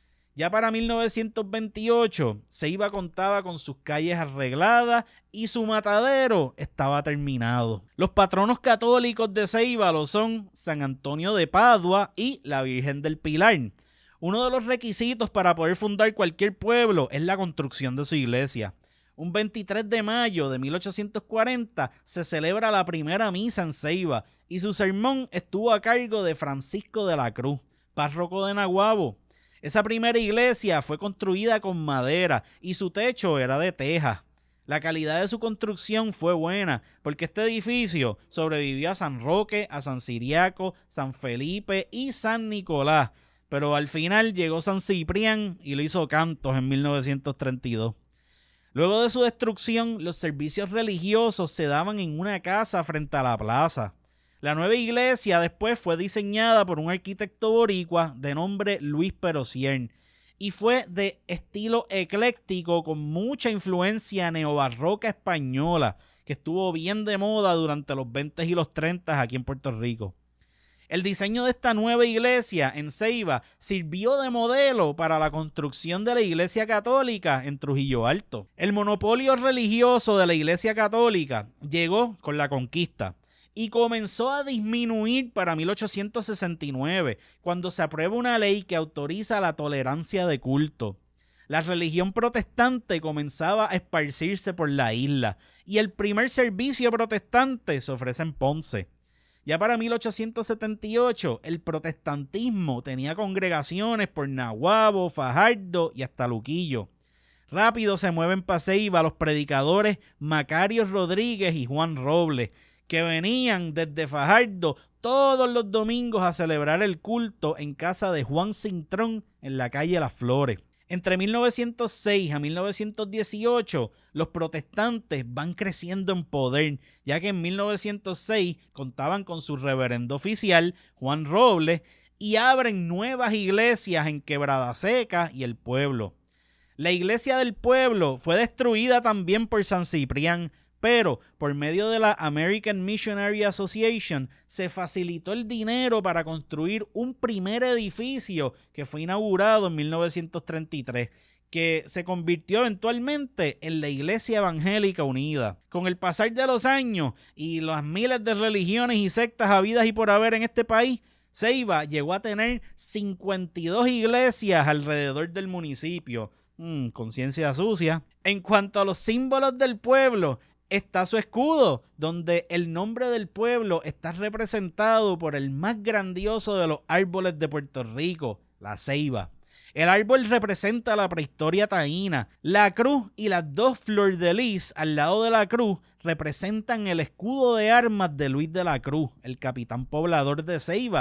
Ya para mil novecientos veintiocho, Ceiba contaba con sus calles arregladas y su matadero estaba terminado. Los patronos católicos de Ceiba lo son San Antonio de Padua y la Virgen del Pilar. Uno de los requisitos para poder fundar cualquier pueblo es la construcción de su iglesia. Un veintitrés de mayo de mil ochocientos cuarenta se celebra la primera misa en Ceiba y su sermón estuvo a cargo de Francisco de la Cruz, párroco de Naguabo. Esa primera iglesia fue construida con madera y su techo era de teja. La calidad de su construcción fue buena porque este edificio sobrevivió a San Roque, a San Ciriaco, San Felipe y San Nicolás, pero al final llegó San Ciprián y le hizo cantos en mil novecientos treinta y dos. Luego de su destrucción, los servicios religiosos se daban en una casa frente a la plaza. La nueva iglesia después fue diseñada por un arquitecto boricua de nombre Luis Perocier y fue de estilo ecléctico con mucha influencia neobarroca española que estuvo bien de moda durante los veinte y los treinta aquí en Puerto Rico. El diseño de esta nueva iglesia en Ceiba sirvió de modelo para la construcción de la iglesia católica en Trujillo Alto. El monopolio religioso de la iglesia católica llegó con la conquista y comenzó a disminuir para mil ochocientos sesenta y nueve, cuando se aprueba una ley que autoriza la tolerancia de culto. La religión protestante comenzaba a esparcirse por la isla y el primer servicio protestante se ofrece en Ponce. Ya para mil ochocientos setenta y ocho, el protestantismo tenía congregaciones por Naguabo, Fajardo y hasta Luquillo. Rápido se mueven para Ceiba los predicadores Macario Rodríguez y Juan Robles, que venían desde Fajardo todos los domingos a celebrar el culto en casa de Juan Cintrón en la calle Las Flores. Entre mil novecientos seis a mil novecientos dieciocho, los protestantes van creciendo en poder, ya que en mil novecientos seis contaban con su reverendo oficial, Juan Robles, y abren nuevas iglesias en Quebrada Seca y el pueblo. La iglesia del pueblo fue destruida también por San Ciprián, pero por medio de la American Missionary Association se facilitó el dinero para construir un primer edificio que fue inaugurado en mil novecientos treinta y tres, que se convirtió eventualmente en la Iglesia Evangélica Unida. Con el pasar de los años y las miles de religiones y sectas habidas y por haber en este país, Ceiba llegó a tener cincuenta y dos iglesias alrededor del municipio. Mm, conciencia sucia. En cuanto a los símbolos del pueblo, está su escudo, donde el nombre del pueblo está representado por el más grandioso de los árboles de Puerto Rico, la ceiba. El árbol representa la prehistoria taína. La cruz y las dos flor de lis al lado de la cruz representan el escudo de armas de Luis de la Cruz, el capitán poblador de Ceiba.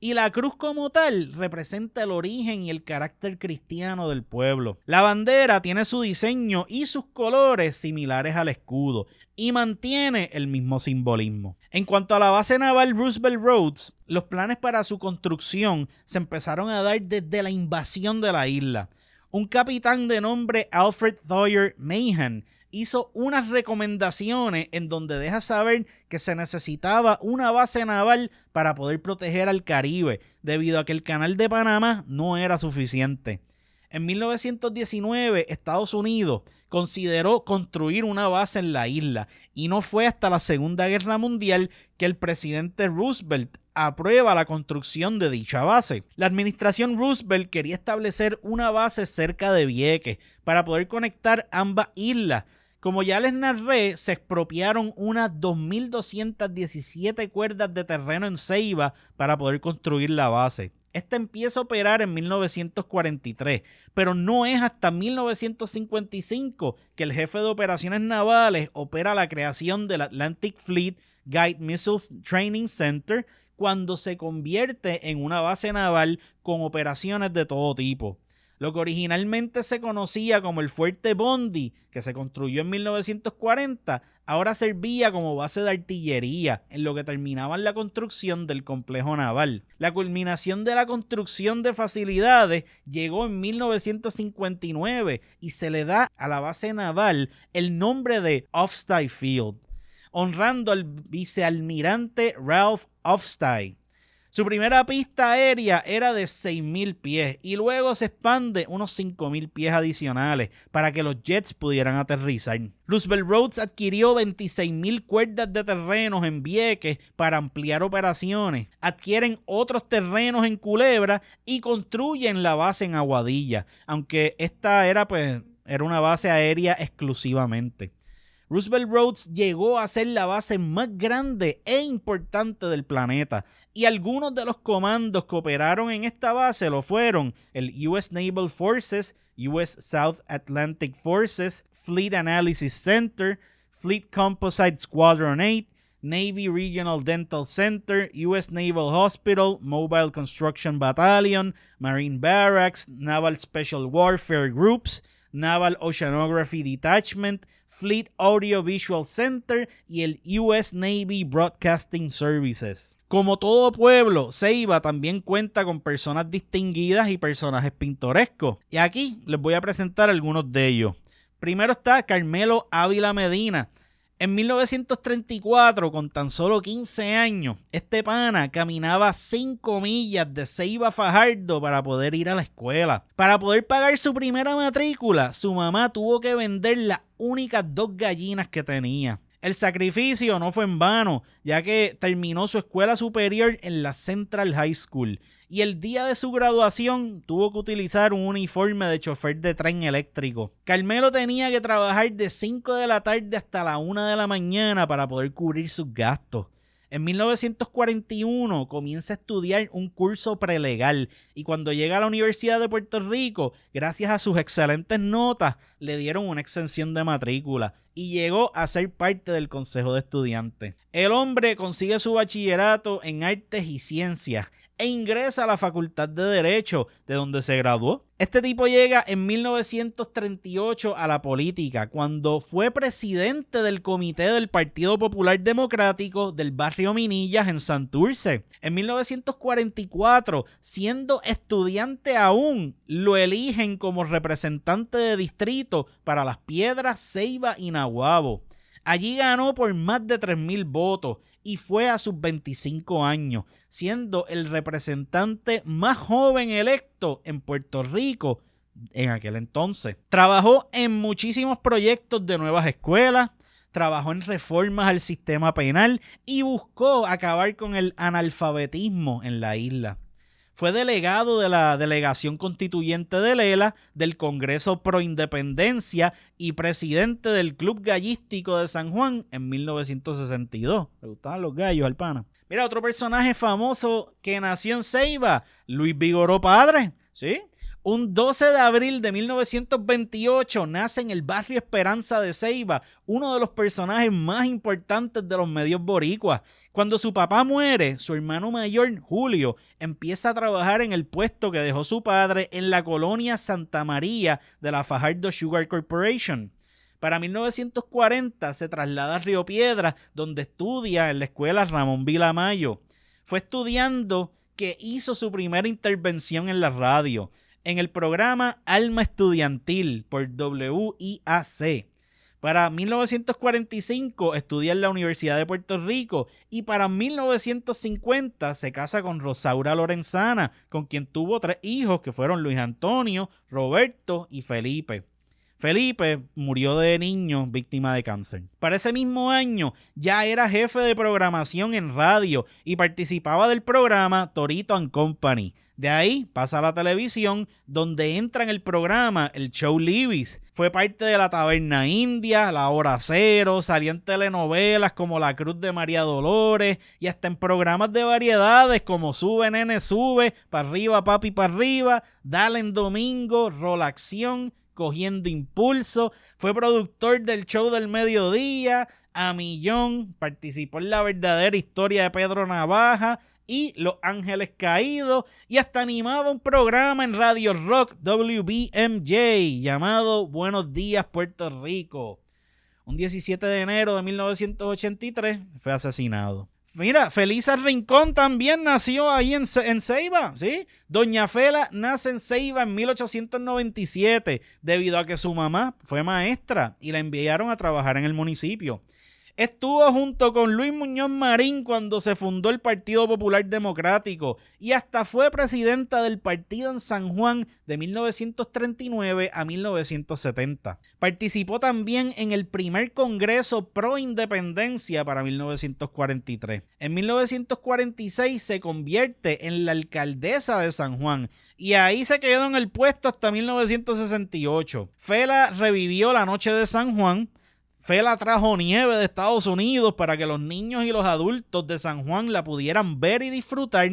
y la cruz como tal representa el origen y el carácter cristiano del pueblo. La bandera tiene su diseño y sus colores similares al escudo y mantiene el mismo simbolismo. En cuanto a la base naval Roosevelt Roads, los planes para su construcción se empezaron a dar desde la invasión de la isla. Un capitán de nombre Alfred Thoyer Mahan hizo unas recomendaciones en donde deja saber que se necesitaba una base naval para poder proteger al Caribe, debido a que el canal de Panamá no era suficiente. En mil novecientos diecinueve, Estados Unidos consideró construir una base en la isla y no fue hasta la Segunda Guerra Mundial que el presidente Roosevelt aprueba la construcción de dicha base. La administración Roosevelt quería establecer una base cerca de Vieques para poder conectar ambas islas. Como ya les narré, se expropiaron unas dos mil doscientas diecisiete cuerdas de terreno en Ceiba para poder construir la base. Esta empieza a operar en mil novecientos cuarenta y tres, pero no es hasta mil novecientos cincuenta y cinco que el jefe de operaciones navales opera la creación del Atlantic Fleet Guide Missiles Training Center, cuando se convierte en una base naval con operaciones de todo tipo. Lo que originalmente se conocía como el Fuerte Bondi, que se construyó en mil novecientos cuarenta, ahora servía como base de artillería, en lo que terminaban la construcción del complejo naval. La culminación de la construcción de facilidades llegó en mil novecientos cincuenta y nueve y se le da a la base naval el nombre de Ofsted Field, honrando al vicealmirante Ralph Ofsted. Su primera pista aérea era de seis mil pies y luego se expande unos cinco mil pies adicionales para que los jets pudieran aterrizar. Roosevelt Roads adquirió veintiséis mil cuerdas de terrenos en Vieques para ampliar operaciones. Adquieren otros terrenos en Culebra y construyen la base en Aguadilla, aunque esta era, pues, era una base aérea exclusivamente. Roosevelt Roads llegó a ser la base más grande e importante del planeta y algunos de los comandos que operaron en esta base lo fueron el U S Naval Forces, U S South Atlantic Forces, Fleet Analysis Center, Fleet Composite Squadron ocho, Navy Regional Dental Center, U S Naval Hospital, Mobile Construction Battalion, Marine Barracks, Naval Special Warfare Groups, Naval Oceanography Detachment, Fleet Audio Visual Center y el U S Navy Broadcasting Services. Como todo pueblo, Ceiba también cuenta con personas distinguidas y personajes pintorescos. Y aquí les voy a presentar algunos de ellos. Primero está Carmelo Ávila Medina. En mil novecientos treinta y cuatro, con tan solo quince años, este pana caminaba cinco millas de Ceiba a Fajardo para poder ir a la escuela. Para poder pagar su primera matrícula, su mamá tuvo que vender las únicas dos gallinas que tenía. El sacrificio no fue en vano, ya que terminó su escuela superior en la Central High School y el día de su graduación tuvo que utilizar un uniforme de chofer de tren eléctrico. Carmelo tenía que trabajar de cinco de la tarde hasta la una de la mañana para poder cubrir sus gastos. En mil novecientos cuarenta y uno comienza a estudiar un curso prelegal y cuando llega a la Universidad de Puerto Rico, gracias a sus excelentes notas, le dieron una exención de matrícula y llegó a ser parte del Consejo de Estudiantes. El hombre consigue su bachillerato en Artes y Ciencias e ingresa a la Facultad de Derecho, de donde se graduó. Este tipo llega en mil novecientos treinta y ocho a la política, cuando fue presidente del comité del Partido Popular Democrático del barrio Minillas en Santurce. En mil novecientos cuarenta y cuatro, siendo estudiante aún, lo eligen como representante de distrito para Las Piedras, Ceiba y Naguabo. Allí ganó por más de tres mil votos y fue a sus veinticinco años, siendo el representante más joven electo en Puerto Rico en aquel entonces. Trabajó en muchísimos proyectos de nuevas escuelas, trabajó en reformas al sistema penal y buscó acabar con el analfabetismo en la isla. Fue delegado de la Delegación Constituyente de Lela, del Congreso Pro Independencia y presidente del Club Gallístico de San Juan en mil novecientos sesenta y dos. Le gustaban los gallos al pana. Mira, otro personaje famoso que nació en Ceiba, Luis Vigoró padre, ¿sí? Un doce de abril de mil novecientos veintiocho nace en el barrio Esperanza de Ceiba uno de los personajes más importantes de los medios boricuas. Cuando su papá muere, su hermano mayor, Julio, empieza a trabajar en el puesto que dejó su padre en la colonia Santa María de la Fajardo Sugar Corporation. Para mil novecientos cuarenta se traslada a Río Piedras, donde estudia en la escuela Ramón Vilamayo. Fue estudiando que hizo su primera intervención en la radio, en el programa Alma Estudiantil por W I A C. Para mil novecientos cuarenta y cinco estudia en la Universidad de Puerto Rico y para mil novecientos cincuenta se casa con Rosaura Lorenzana, con quien tuvo tres hijos que fueron Luis Antonio, Roberto y Felipe. Felipe murió de niño víctima de cáncer. Para ese mismo año ya era jefe de programación en radio y participaba del programa Torito and Company. De ahí pasa a la televisión, donde entra en el programa el Show Libis. Fue parte de la Taberna India, La Hora Cero, salía en telenovelas como La Cruz de María Dolores y hasta en programas de variedades como Sube Nene Sube, Pa' Arriba Papi Pa' Arriba, Dale en Domingo, Rolación, Cogiendo Impulso. Fue productor del Show del Mediodía, A Millón, participó en La Verdadera Historia de Pedro Navaja y Los Ángeles Caídos y hasta animaba un programa en Radio Rock W B M J llamado Buenos Días Puerto Rico. Un diecisiete de enero de mil novecientos ochenta y tres fue asesinado. Mira, Felisa Rincón también nació ahí en, en Ceiba, ¿sí? Doña Fela nace en Ceiba en mil ochocientos noventa y siete debido a que su mamá fue maestra y la enviaron a trabajar en el municipio. Estuvo junto con Luis Muñoz Marín cuando se fundó el Partido Popular Democrático y hasta fue presidenta del partido en San Juan de mil novecientos treinta y nueve a mil novecientos setenta. Participó también en el primer Congreso Pro Independencia para mil novecientos cuarenta y tres. En mil novecientos cuarenta y seis se convierte en la alcaldesa de San Juan y ahí se quedó en el puesto hasta mil novecientos sesenta y ocho. Fela revivió la noche de San Juan. Fela trajo nieve de Estados Unidos para que los niños y los adultos de San Juan la pudieran ver y disfrutar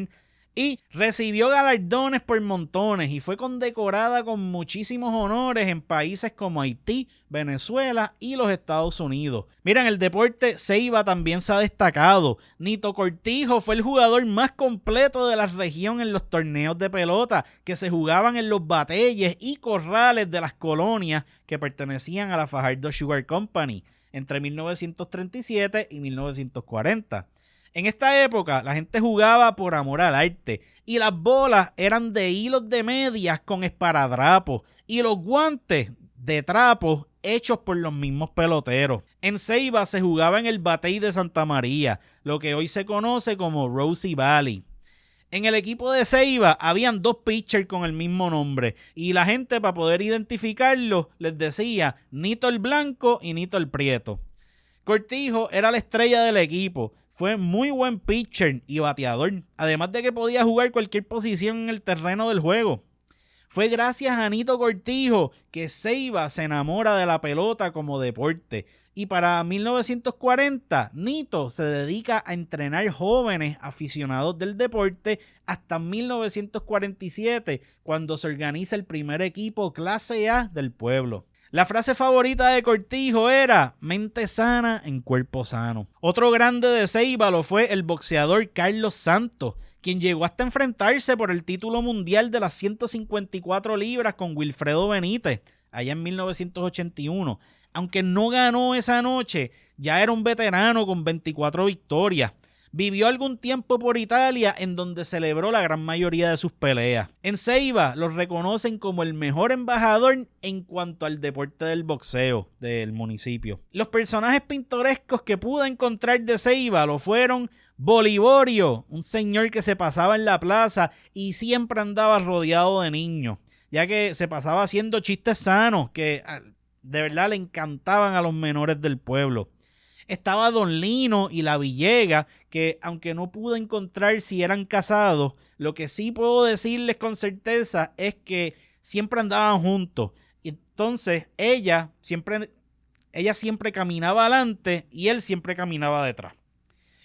y recibió galardones por montones y fue condecorada con muchísimos honores en países como Haití, Venezuela y los Estados Unidos. Mira, en el deporte Ceiba también se ha destacado. Nito Cortijo fue el jugador más completo de la región en los torneos de pelota que se jugaban en los bateyes y corrales de las colonias que pertenecían a la Fajardo Sugar Company entre mil novecientos treinta y siete y mil novecientos cuarenta. En esta época la gente jugaba por amor al arte y las bolas eran de hilos de medias con esparadrapos y los guantes de trapo hechos por los mismos peloteros. En Ceiba se jugaba en el Batey de Santa María, lo que hoy se conoce como Rosie Valley. En el equipo de Ceiba habían dos pitchers con el mismo nombre y la gente, para poder identificarlos, les decía Nito el Blanco y Nito el Prieto. Cortijo era la estrella del equipo. Fue muy buen pitcher y bateador, además de que podía jugar cualquier posición en el terreno del juego. Fue gracias a Nito Cortijo que Ceiba se enamora de la pelota como deporte. Y para mil novecientos cuarenta, Nito se dedica a entrenar jóvenes aficionados del deporte hasta mil novecientos cuarenta y siete, cuando se organiza el primer equipo clase A del pueblo. La frase favorita de Cortijo era mente sana en cuerpo sano. Otro grande de Ceiba lo fue el boxeador Carlos Santos, quien llegó hasta enfrentarse por el título mundial de las ciento cincuenta y cuatro libras con Wilfredo Benítez, allá en mil novecientos ochenta y uno. Aunque no ganó esa noche, ya era un veterano con veinticuatro victorias. Vivió algún tiempo por Italia, en donde celebró la gran mayoría de sus peleas. En Ceiba los reconocen como el mejor embajador en cuanto al deporte del boxeo del municipio. Los personajes pintorescos que pude encontrar de Ceiba lo fueron Bolivorio, un señor que se pasaba en la plaza y siempre andaba rodeado de niños, ya que se pasaba haciendo chistes sanos que de verdad le encantaban a los menores del pueblo. Estaba Don Lino y la Villega, que aunque no pude encontrar si eran casados, lo que sí puedo decirles con certeza es que siempre andaban juntos. Entonces ella siempre, ella siempre caminaba adelante y él siempre caminaba detrás.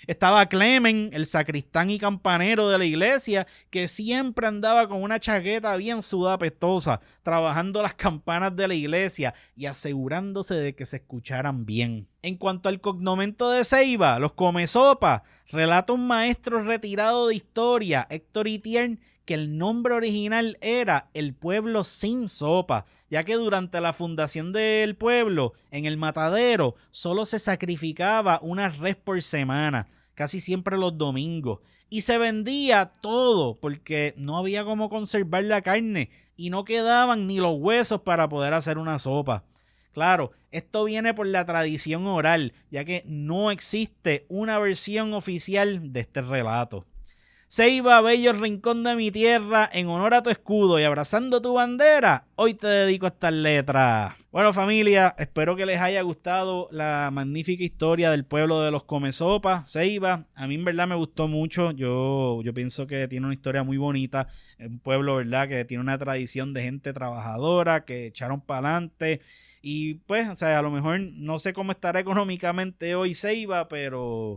Estaba Clemen, el sacristán y campanero de la iglesia, que siempre andaba con una chaqueta bien sudada pestosa, trabajando las campanas de la iglesia y asegurándose de que se escucharan bien. En cuanto al cognomento de Ceiba, los Comesopa, relata un maestro retirado de historia, Héctor Itier, que el nombre original era el pueblo sin sopa, ya que durante la fundación del pueblo, en el matadero, solo se sacrificaba una res por semana, casi siempre los domingos, y se vendía todo porque no había cómo conservar la carne y no quedaban ni los huesos para poder hacer una sopa. Claro, esto viene por la tradición oral, ya que no existe una versión oficial de este relato. Ceiba, bello rincón de mi tierra, en honor a tu escudo y abrazando tu bandera, hoy te dedico estas letras. Bueno, familia, espero que les haya gustado la magnífica historia del pueblo de los Comesopa, Ceiba. A mí en verdad me gustó mucho, yo, yo pienso que tiene una historia muy bonita, es un pueblo, ¿verdad?, que tiene una tradición de gente trabajadora, que echaron para adelante. Y pues, o sea, a lo mejor no sé cómo estará económicamente hoy Ceiba, pero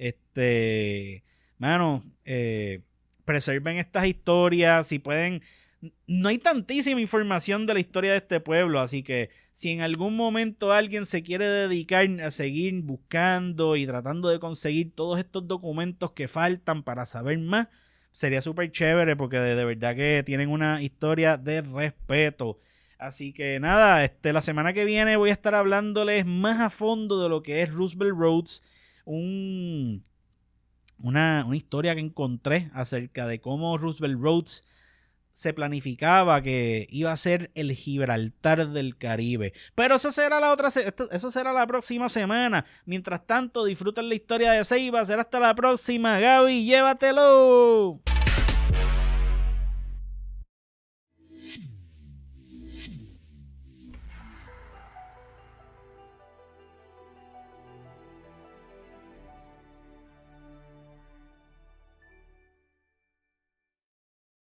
este... Mano, eh, preserven estas historias, si pueden. No hay tantísima información de la historia de este pueblo, así que si en algún momento alguien se quiere dedicar a seguir buscando y tratando de conseguir todos estos documentos que faltan para saber más, sería súper chévere porque de, de verdad que tienen una historia de respeto. Así que nada, este, la semana que viene voy a estar hablándoles más a fondo de lo que es Roosevelt Roads, un... Una, una historia que encontré acerca de cómo Roosevelt Roads se planificaba que iba a ser el Gibraltar del Caribe. Pero eso será la otra, eso será la próxima semana. Mientras tanto, disfruten la historia de Ceiba. Será hasta la próxima. Gaby, llévatelo.